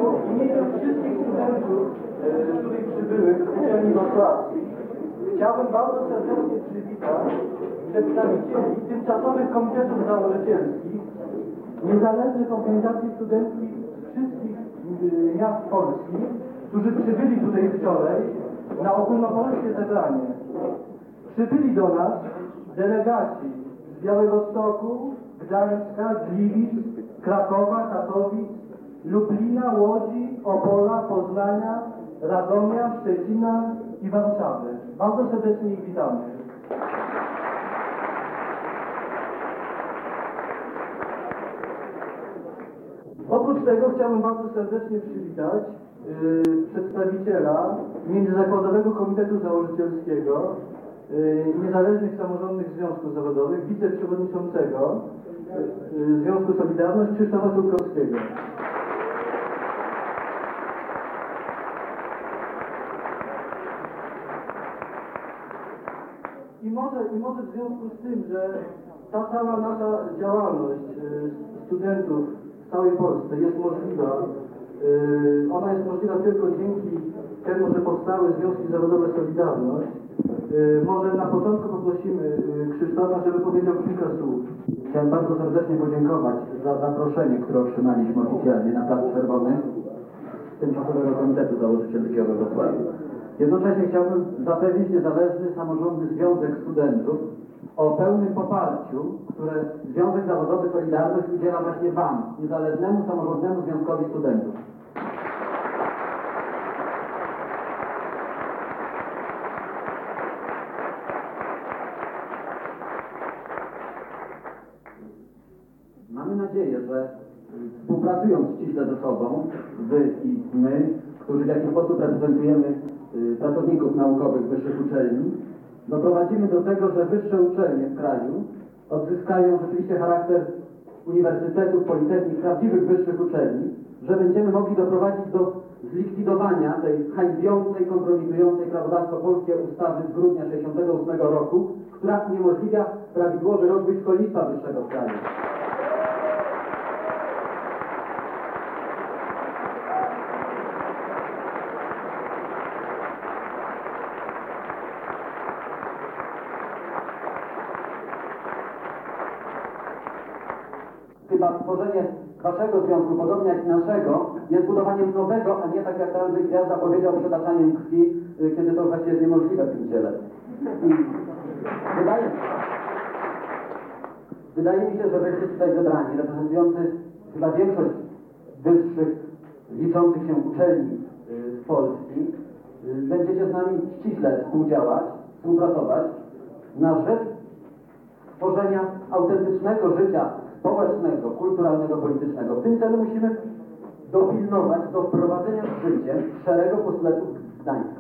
W imieniu wszystkich studentów tutaj przybyłych z uczelni wrocławskiej chciałbym bardzo serdecznie przywitać przedstawicieli tymczasowych komitetów założycielskich, niezależnych organizacji studenckich z wszystkich miast polskich, którzy przybyli tutaj wczoraj na ogólnopolskie zebranie. Przybyli do nas delegaci z Białegostoku, Gdańska, Gliwic, Krakowa, Katowic, Lublina, Łodzi, Opola, Poznania, Radomia, Szczecina i Warszawy. Bardzo serdecznie ich witamy. Oprócz tego chciałbym bardzo serdecznie przywitać przedstawiciela Międzyzakładowego Komitetu Założycielskiego Niezależnych Samorządnych Związków Zawodowych, wiceprzewodniczącego Związku Solidarność Krzysztofa Turkowskiego. I może w związku z tym, że ta cała nasza działalność studentów w całej Polsce jest możliwa, ona jest możliwa tylko dzięki temu, że powstały Związki Zawodowe Solidarność. Może na początku poprosimy Krzysztofa, żeby powiedział kilka słów. Chciałem bardzo serdecznie podziękować za zaproszenie, które otrzymaliśmy oficjalnie na Plac Czerwony Tymczasowego Komitetu Założycielskiego we Wrocławiu. Jednocześnie chciałbym zapewnić Niezależny Samorządny Związek Studentów o pełnym poparciu, które Związek Zawodowy Solidarność udziela właśnie Wam, Niezależnemu Samorządnemu Związkowi Studentów. Mamy nadzieję, że współpracując ściśle ze sobą, Wy i my, którzy w jakiś sposób reprezentujemy pracowników naukowych wyższych uczelni, doprowadzimy do tego, że wyższe uczelnie w kraju odzyskają rzeczywiście charakter uniwersytetów, politechnik, prawdziwych wyższych uczelni, że będziemy mogli doprowadzić do zlikwidowania tej hańbiącej, kompromitującej prawodawstwo polskie ustawy z grudnia 1968 roku, która uniemożliwia prawidłowy rozwój szkolnictwa wyższego w kraju. Chyba stworzenie Waszego związku, podobnie jak i naszego, jest budowaniem nowego, a nie tak jak Andrzej Gwiazda powiedział, przetaszaniem krwi, kiedy to właściwie jest niemożliwe w tym ciele. I wydaje mi się, że Wy tutaj zebrani, reprezentujący chyba większość wyższych, liczących się uczelni z Polski, będziecie z nami ściśle współdziałać, współpracować na rzecz tworzenia autentycznego życia społecznego, kulturalnego, politycznego. W tym celu musimy dopilnować do wprowadzenia w życie szeregu postulatów Gdańska.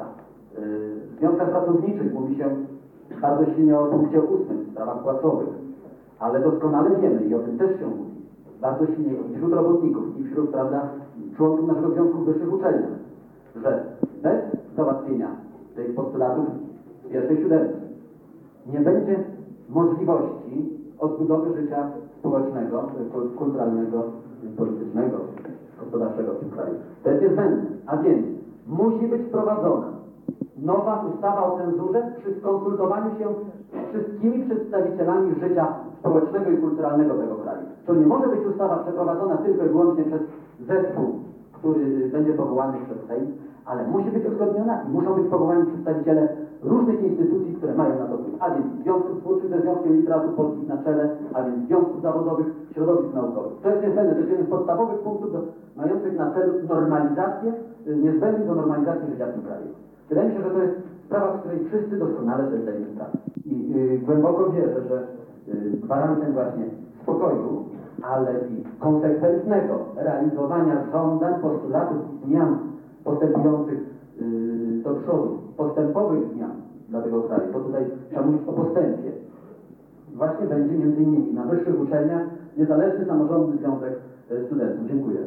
W związkach pracowniczych mówi się bardzo silnie o punkcie 8 w sprawach płacowych, ale doskonale wiemy i o tym też się mówi bardzo silnie i wśród robotników, i wśród, prawda, członków naszego związku w wyższych uczelniach, że bez załatwienia tych postulatów z pierwszej siódemki nie będzie możliwości odbudowy życia społecznego, kulturalnego, politycznego, gospodarczego w tym kraju. To jest niezbędne, a więc musi być wprowadzona nowa ustawa o cenzurze przy skonsultowaniu się z wszystkimi przedstawicielami życia społecznego i kulturalnego tego kraju. To nie może być ustawa przeprowadzona tylko i wyłącznie przez zespół, który będzie powołany przez Sejm, ale musi być uzgodniona i muszą być powołani przedstawiciele różnych instytucji, które mają na to wpływ, a więc związków twórczych ze Związkiem Literatów Polskich na czele, a więc związków zawodowych, środowisk naukowych. To jest niezbędne, to jest jeden z podstawowych punktów mających na celu normalizację, niezbędnych do normalizacji życia w tym kraju. Wydaje mi się, że to jest sprawa, z której wszyscy doskonale sobie zdajemy sprawę. I głęboko wierzę, że gwarantem właśnie spokoju, ale i konsekwentnego realizowania żądań, postulatów i zmian postępujących do przodu, postępowych zmian dla tego kraju, bo tutaj trzeba mówić o postępie, właśnie będzie między innymi na wyższych uczelniach Niezależny Samorządny Związek Studentów. Dziękuję.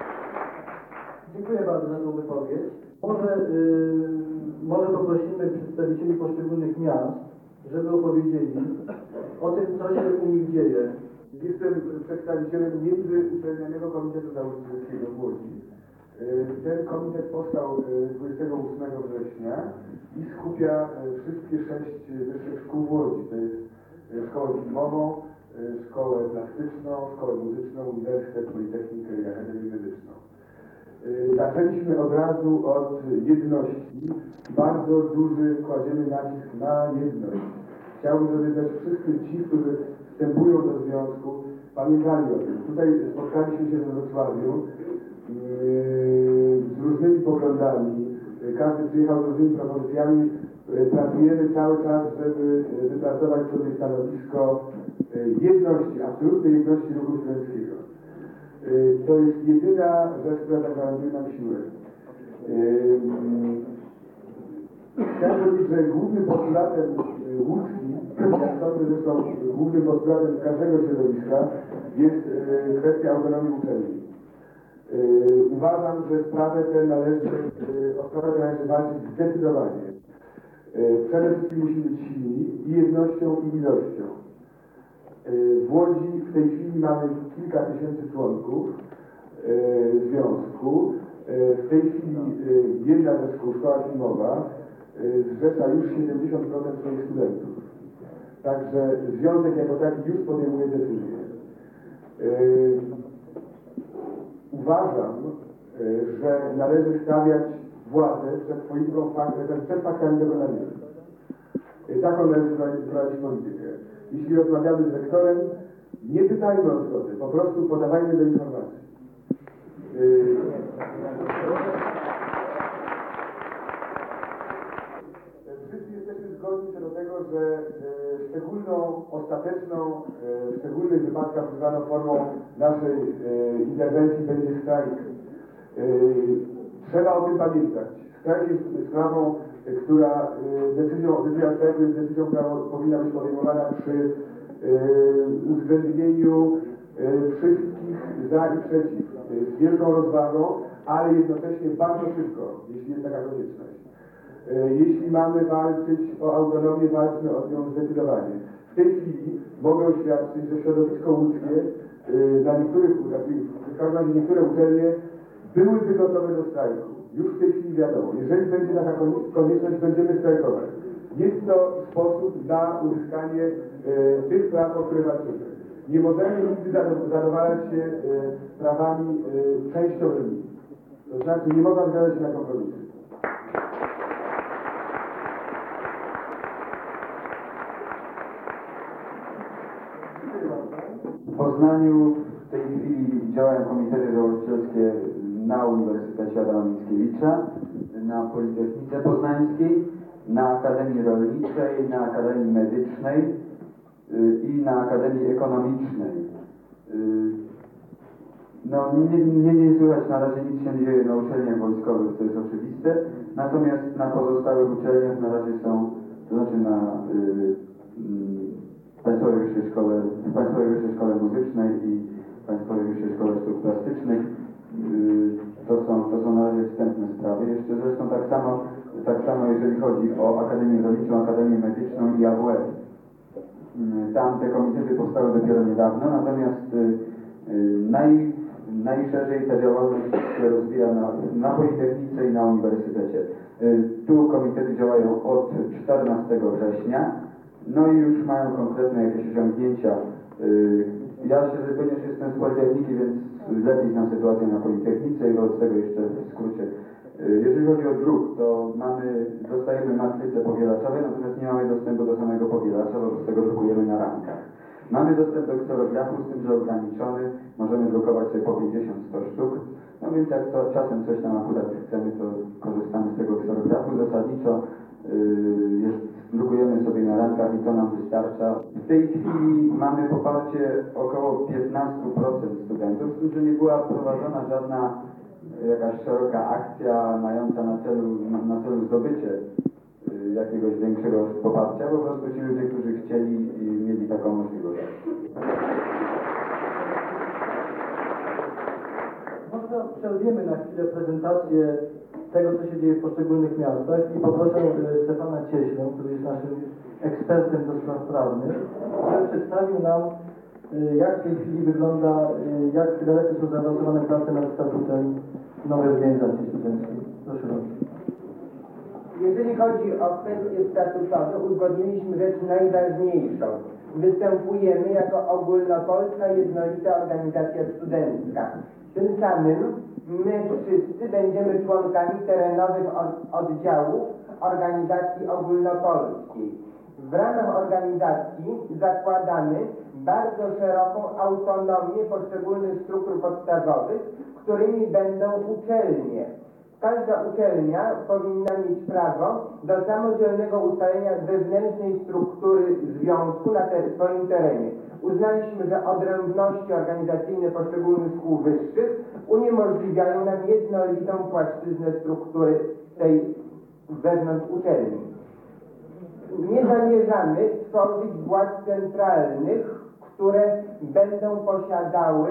Dziękuję bardzo za tą wypowiedź. Może poprosimy przedstawicieli poszczególnych miast, żeby opowiedzieli o tym, co się u nich dzieje. Jestem przedstawicielem Międzyuczelnianego Komitetu Nauczycielskiego w Łodzi. Ten komitet powstał 28 września i skupia wszystkie 6 wyższych szkół w Łodzi. To jest szkołę filmową, szkołę plastyczną, szkołę muzyczną, uniwersytet, politechnikę i akademię medyczną. Zaczęliśmy od razu od jedności. Bardzo duży kładziemy nacisk na jedność. Chciałbym, żeby też wszyscy ci, którzy wstępują do związku, pamiętali o tym. Tutaj spotkaliśmy się we Wrocławiu z różnymi poglądami. Każdy przyjechał z różnymi propozycjami. Pracujemy cały czas, żeby wypracować sobie stanowisko jedności, absolutnej jedności ruchu studenckiego. To jest jedyna rzecz, która zagwarantuje nam siłę. Chciałem powiedzieć, że głównym postulatem łódzkim, jak sądzę, zresztą głównym postulatem każdego środowiska jest kwestia autonomii uczelni. Uważam, że o sprawę tę należy walczyć zdecydowanie. Przede wszystkim musimy być silni i jednością, i ilością. W Łodzi w tej chwili mamy kilka tysięcy członków związku. W tej chwili jedna ze szkół, szkoła filmowa, zrzesza już 70% swoich studentów. Także związek jako taki już podejmuje decyzję. Uważam, że należy stawiać władzę przed faktami dokonanymi. Taką należy prowadzić politykę. Jeśli rozmawiamy z rektorem, nie pytajmy o zgodę, po prostu podawajmy do informacji. Wszyscy jesteśmy zgodni co do tego, że w szczególnych wypadkach używaną formą naszej interwencji będzie strajk. Trzeba o tym pamiętać. Strajk jest sprawą, decyzja strajku jest decyzją, która powinna być podejmowana przy uwzględnieniu wszystkich za i przeciw, z wielką rozwagą, ale jednocześnie bardzo szybko, jeśli jest taka konieczność. Jeśli mamy walczyć o autonomię, walczmy o nią zdecydowanie. W tej chwili mogę oświadczyć, że środowisko łódzkie na niektóre uczelnie byłyby gotowe do strajku. Już w tej chwili wiadomo, jeżeli będzie taka konieczność, będziemy strajkować. Jest to sposób na uzyskanie tych praw, o które walczymy. Nie możemy nigdy zadowalać się prawami częściowymi. To znaczy nie można zgadzać się na kompromisy. W Poznaniu w tej chwili działają komitety założycielskie na Uniwersytecie Adama Mickiewicza, na Politechnice Poznańskiej, na Akademii Rolniczej, na Akademii Medycznej i na Akademii Ekonomicznej. No, nie słychać na razie nic się nie dzieje na uczelniach wojskowych, co jest oczywiste, natomiast na pozostałych uczelniach na razie są, to znaczy na Państwowej Wyższej Szkole Muzycznej i Państwowej Wyższej Szkole Sztuk Plastycznych. To są na razie wstępne sprawy. Jeszcze zresztą tak samo jeżeli chodzi o Akademię Rolniczą, Akademię Medyczną i AWF. Tam te komitety powstały dopiero niedawno, natomiast najszerzej ta działalność się rozwija na Politechnice i na Uniwersytecie. Tu komitety działają od 14 września, no i już mają konkretne jakieś osiągnięcia. Ponieważ jestem z Politechniki, więc lepiej znam sytuację na Politechnice i wobec tego jeszcze w skrócie. Jeżeli chodzi o druk, to dostajemy matryce powielaczowe, natomiast nie mamy dostępu do samego powielacza, wobec tego drukujemy na ramkach. Mamy dostęp do kserografu, z tym, że ograniczony, możemy drukować sobie po 50-100 sztuk, no więc jak to czasem coś tam akurat chcemy, to korzystamy z tego kserografu. Zasadniczo drukujemy sobie na ramkach i to nam wystarcza. W tej chwili mamy poparcie około 15% studentów, z tym, że nie była prowadzona żadna jakaś szeroka akcja mająca na celu zdobycie jakiegoś większego poparcia, po prostu ci ludzie, którzy chcieli i mieli taką możliwość. Może przerwiemy na chwilę prezentację tego, co się dzieje w poszczególnych miastach i poproszę Stefana Cieślę, który jest naszym ekspertem do spraw prawnych, żeby przedstawił nam, jak w tej chwili wygląda, jak dalece są zaawansowane prace nad statutem nowej organizacji studenckiej. Proszę bardzo. Jeżeli chodzi o kwestie statutowe, uzgodniliśmy rzecz najważniejszą. Występujemy jako ogólnopolska jednolita organizacja studencka. Tym samym my wszyscy będziemy członkami terenowych oddziałów organizacji ogólnopolskiej. W ramach organizacji zakładamy bardzo szeroką autonomię poszczególnych struktur podstawowych, którymi będą uczelnie. Każda uczelnia powinna mieć prawo do samodzielnego ustalenia wewnętrznej struktury związku na swoim terenie. Uznaliśmy, że odrębności organizacyjne poszczególnych szkół wyższych uniemożliwiają nam jednolitą płaszczyznę struktury tej wewnątrz uczelni. Nie zamierzamy tworzyć władz centralnych, które będą posiadały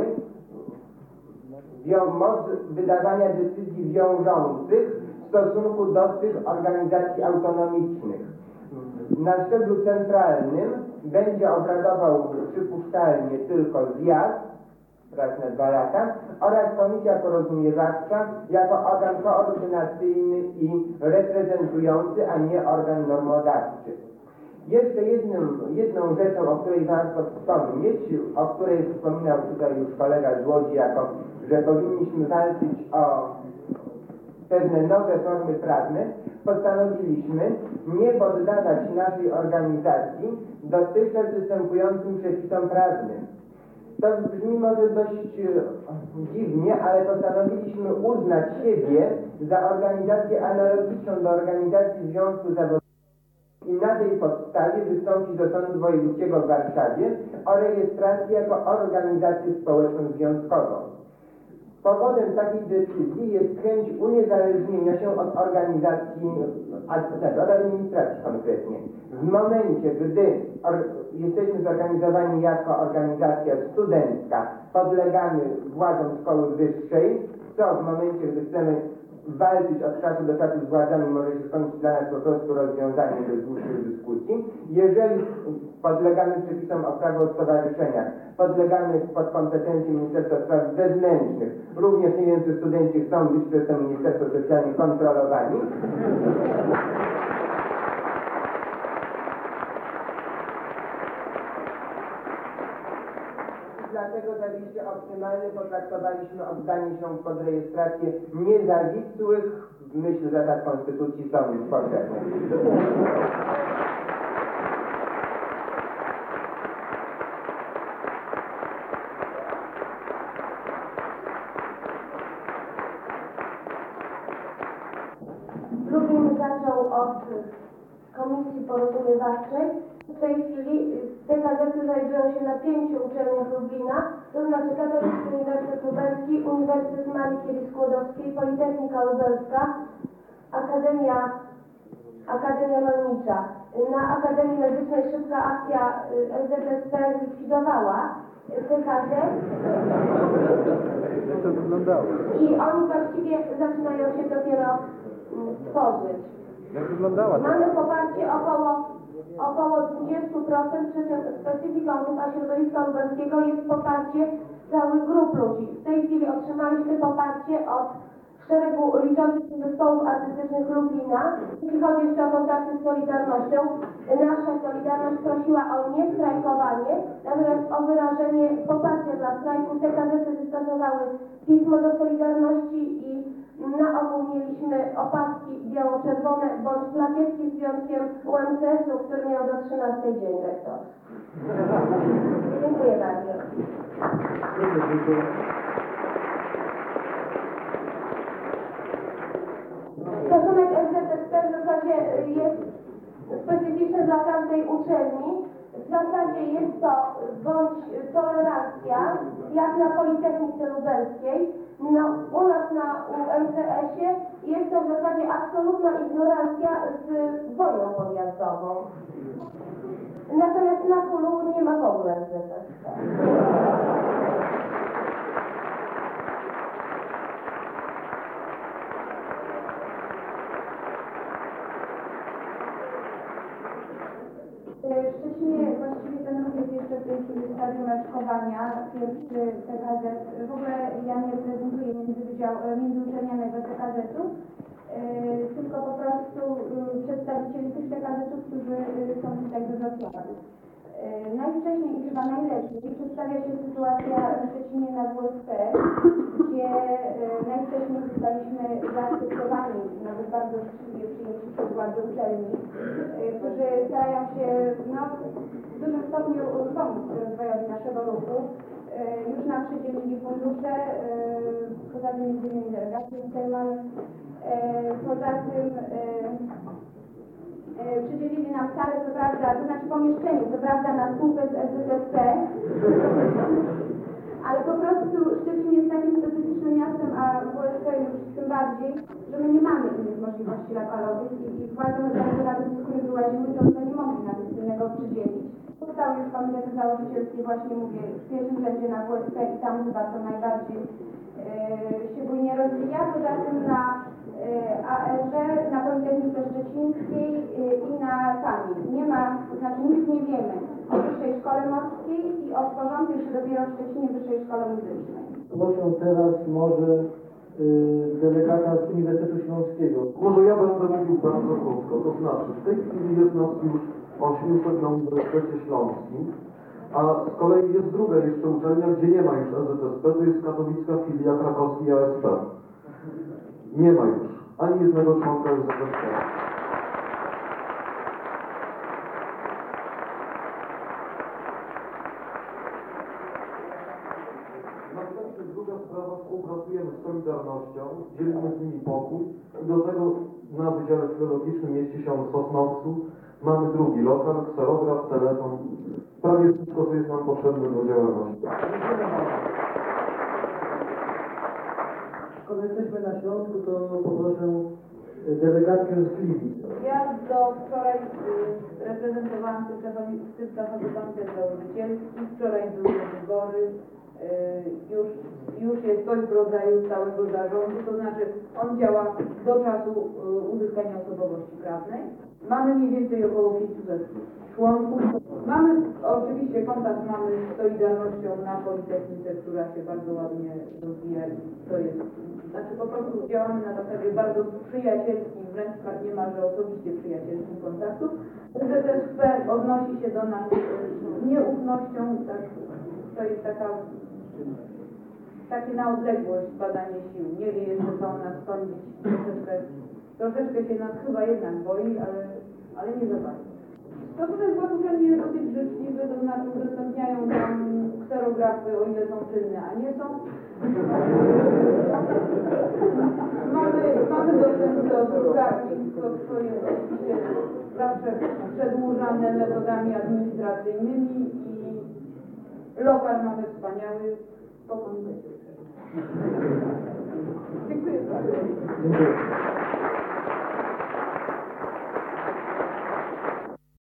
moc wydawania decyzji wiążących w stosunku do tych organizacji autonomicznych. Na szczeblu centralnym będzie obradował przypuszczalnie tylko zjazd raz na 2 lata oraz komisja porozumiewawcza jako organ koordynacyjny i reprezentujący, a nie organ normodawczy. Jeszcze jedną rzeczą, o której warto wspomnieć, o której wspominał tutaj już kolega z Łodzi, jako że powinniśmy walczyć o pewne nowe formy prawne, postanowiliśmy nie poddawać naszej organizacji dotychczas występującym przepisom prawnym. To brzmi może dość dziwnie, ale postanowiliśmy uznać siebie za organizację analogiczną do organizacji Związku Zawodowego i na tej podstawie wystąpić do Sądu Wojewódzkiego w Warszawie o rejestrację jako organizację społeczną związkową. Powodem takiej decyzji jest chęć uniezależnienia się od organizacji, od administracji konkretnie. W momencie, gdy jesteśmy zorganizowani jako organizacja studencka, podlegamy władzom szkoły wyższej, co w momencie, gdy chcemy walczyć od czasu do czasu z władzami, może się skończyć dla nas po prostu rozwiązaniem bez dłuższych dyskusji. Jeżeli podlegamy przepisom o prawo o stowarzyszeniach, podlegamy pod kompetencje Ministerstwa Spraw Wewnętrznych, również nie wiem, czy studenci chcą być przez to ministerstwo specjalnie kontrolowani. Dlatego za liście optymalne potraktowaliśmy oddanie się pod rejestrację niezawisłych, w myśl zasad konstytucji, sądów powszechnych. Lublin zaczął od komisji porozumiewawczej. W tej chwili te gazety znajdują się na 5 uczelniach Lublina, to znaczy Katolicki Uniwersytet Lubelski, Uniwersytet Marii Curie-Skłodowskiej, Politechnika Lubelska, Akademia Rolnicza. Na Akademii Medycznej szybka akcja SZSP zlikwidowała te gazety. I oni właściwie zaczynają się dopiero tworzyć. Jak wyglądała ta? Mamy poparcie około 20%, przy czym specyfiką Rucha Środowiska Lubelskiego jest poparcie całych grup ludzi. W tej chwili otrzymaliśmy poparcie od szeregu liczących się zespołów artystycznych Lublina. Jeśli chodzi jeszcze o kontakty z Solidarnością, nasza Solidarność prosiła o niestrajkowanie, natomiast o wyrażenie poparcia dla strajku. Te gazety wystosowały pismo do Solidarności i na ogół mieliśmy opaski biało-czerwone bądź plakietki z związkiem UMCS-u, który miał do 13 dzień rektor. Dziękuję bardzo. Stosunek SZSP w zasadzie jest specyficzny dla każdej uczelni. W zasadzie jest to bądź tolerancja, jak na Politechnice Lubelskiej. No, u nas na UMCS-ie jest to w zasadzie absolutna ignorancja z wojną podjazdową. Natomiast na Kulu nie ma w ogóle SZSP. W Szczecinie właściwie ten ruch jest jeszcze w tej chwili w stadium raczkowania. Pierwszy PKZ, w ogóle ja nie reprezentuję międzyuczelnianego PKZ-u, tylko po prostu przedstawicieli tych PKZ-ów, którzy są tutaj we Wrocławiu. Najwcześniej i chyba najlepiej przedstawia się sytuacja w Szczecinie na WSP, gdzie najwcześniej zostaliśmy zaakceptowani, nawet bardzo życzliwie przyjęci przez władze uczelni, którzy starają się w dużym stopniu pomóc rozwojowi naszego ruchu. Już nam przydzielili fundusze, poza tym m.in. delegację mamy, poza tym przydzielili nam salę, co prawda, to znaczy pomieszczenie, co prawda na spółkę z SZSP, ale po prostu Szczecin jest takim specyficznym miastem, a WSP już tym bardziej, że my nie mamy innych możliwości lokalowych i władze lokalne nawet z skóry wyłaziły, to nie mogli nawet innego przydzielić. Powstały już komitety założycielskie, właśnie mówię, w pierwszym rzędzie na WSP i tam chyba to najbardziej się bujnie rozwija. Poza tym na AR-ze, na Politechnice Szczecińskiej i na PAMI. Nie ma, to znaczy nic nie wiemy o Wyższej Szkole Morskiej i o tworzącej się dopiero w Szczecinie Wyższej Szkole Muzycznej. Proszę teraz może delegata z Uniwersytetu Śląskiego. Może ja będę mówił bardzo krótko, to znaczy w tej chwili jest nas już 800 na Uniwersytecie Śląskim, a z kolei jest druga jeszcze uczelnia, gdzie nie ma już EZSP, to jest katowicka filia krakowskiej ASP. Nie ma już ani jednego członka EZSP. Następnie druga sprawa, współpracujemy z Solidarnością, dzielimy z nimi pokój i do tego na Wydziale Filologicznym mieści się w Sosnowcu. Mamy drugi lokal, kserograf, telefon, prawie wszystko, co jest nam potrzebne do działalności. Skoro jesteśmy na Śląsku, to poproszę delegację z Gliwic. Ja do wczoraj reprezentowałam Centralny Komitet Założycielski, wczoraj były wybory, już jest coś w rodzaju stałego zarządu, to znaczy on działa do czasu uzyskania osobowości prawnej. Mamy mniej więcej około 500 członków. Mamy oczywiście kontakt mamy z Solidarnością na Politechnice, która się bardzo ładnie rozwija i to jest, znaczy po prostu działamy na zasadzie bardzo przyjacielskich, wręcz niemalże osobiście przyjacielskich kontaktów. ZSP odnosi się do nas z nieufnością, tak, to jest takie na odległość badanie sił. Nie wie jeszcze co o nas sądzić, troszeczkę się nas chyba jednak boi, ale nie za bardzo. Stosunek władz uczelni jest dosyć życzliwy, to znaczy udostępniają nam kserografy, o ile są czynne, a nie są. Mamy dostęp do drukarni, co jest oczywiście zawsze przedłużane metodami administracyjnymi i lokal mamy wspaniały po komitecie. Dziękuję bardzo.